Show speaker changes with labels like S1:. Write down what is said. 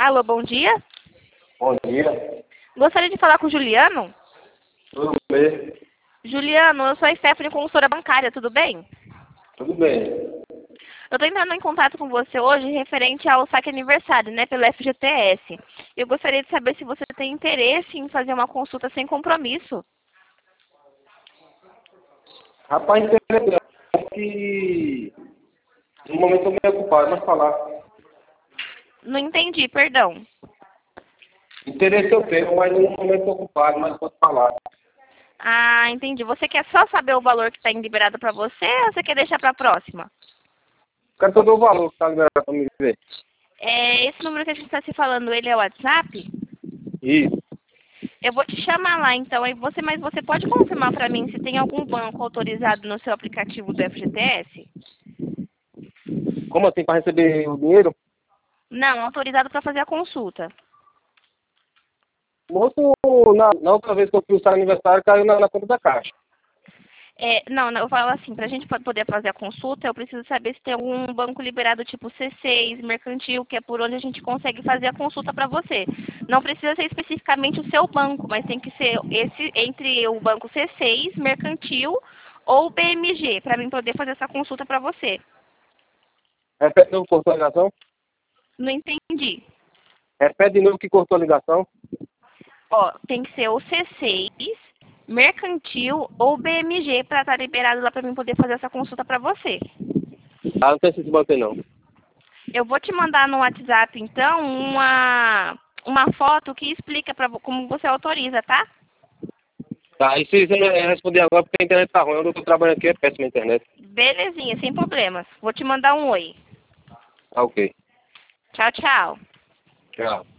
S1: Alô, bom dia.
S2: Bom dia.
S1: Gostaria de falar com o Juliano.
S2: Tudo bem?
S1: Juliano, eu sou a Stephanie, consultora bancária, tudo bem?
S2: Tudo bem.
S1: Eu estou entrando em contato com você hoje referente ao saque aniversário, né, pelo FGTS. Eu gostaria de saber se você tem interesse em fazer uma consulta sem compromisso.
S2: Rapaz, interessante que no momento eu estou meio ocupado, mas falar.
S1: Não entendi, perdão.
S2: Interesse eu tenho, mas no momento estou ocupado, mas posso falar.
S1: Ah, entendi. Você quer só saber o valor que está liberado para você ou você quer deixar para a próxima?
S2: Quero saber o valor que está liberado para me ver.
S1: Esse número que a gente está se falando, ele é o WhatsApp?
S2: Isso.
S1: Eu vou te chamar lá, então, mas você pode confirmar para mim se tem algum banco autorizado no seu aplicativo do FGTS?
S2: Como assim, para receber o dinheiro?
S1: Não, autorizado para fazer a consulta.
S2: Moço, na outra vez que eu fiz o aniversário, caiu na conta da Caixa.
S1: Não, eu falo assim, para a gente poder fazer a consulta, eu preciso saber se tem algum banco liberado tipo C6, mercantil, que é por onde a gente consegue fazer a consulta para você. Não precisa ser especificamente o seu banco, mas tem que ser esse entre o banco C6, mercantil ou BMG, para mim poder fazer essa consulta para você.
S2: Repete de novo que cortou a ligação.
S1: Não entendi.
S2: Repete de novo que cortou a ligação.
S1: Ó, tem que ser o C6, mercantil ou BMG para estar liberado lá para mim poder fazer essa consulta para você.
S2: Ah, não tem esse banco aí não.
S1: Eu vou te mandar no WhatsApp, então, uma foto que explica como você autoriza, tá?
S2: Tá, e se você não responder agora porque a internet tá ruim, onde eu tô trabalhando aqui é péssima a internet.
S1: Belezinha, sem problemas. Vou te mandar um oi.
S2: Tá ok.
S1: Tchau, tchau.
S2: Tchau.